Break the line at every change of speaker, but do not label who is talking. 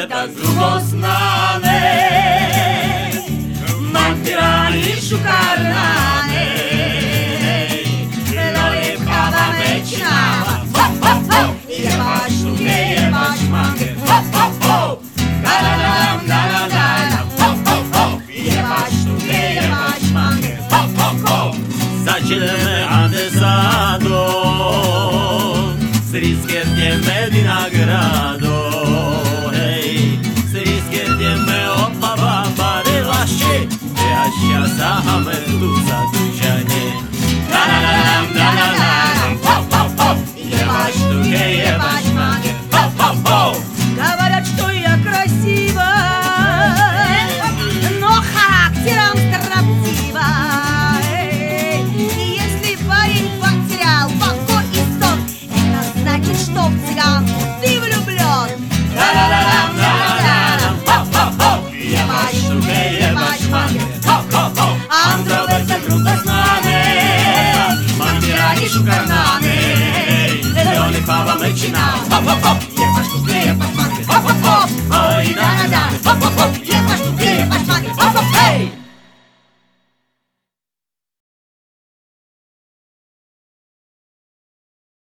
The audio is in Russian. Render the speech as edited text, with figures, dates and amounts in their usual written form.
так długo znane, mam tirani szukarnane, loje kawa mecina, jebać tu nie jebać mangę, galadam, galadam, jebać tu nie jebać mangę, zaczynamy adesado, srischierdeme vinagrado, hej, srischierdeme opa baba relaše, jašja sahame tu zadužane. Da-da-da-dam, da-da-da-dam, ho-ho-ho, jebać tu не jebać mange, ho-ho-ho.
Говорят, что я красива, но характером строптива. И если парень потерял покой и сон, это значит, что в цыганку ты влюблен.
Da-da-da-dam, da-da-da-dam, ho-ho-ho, jebać tu не jebać mange, ho-ho-ho. Androverse drugo znane, mam tirani szukarnane, leone fava mecina, ho-ho-ho, jebać tu nie jebać mange, ho-ho-ho. Oj, da-da-da, ho-ho-ho, jebać tu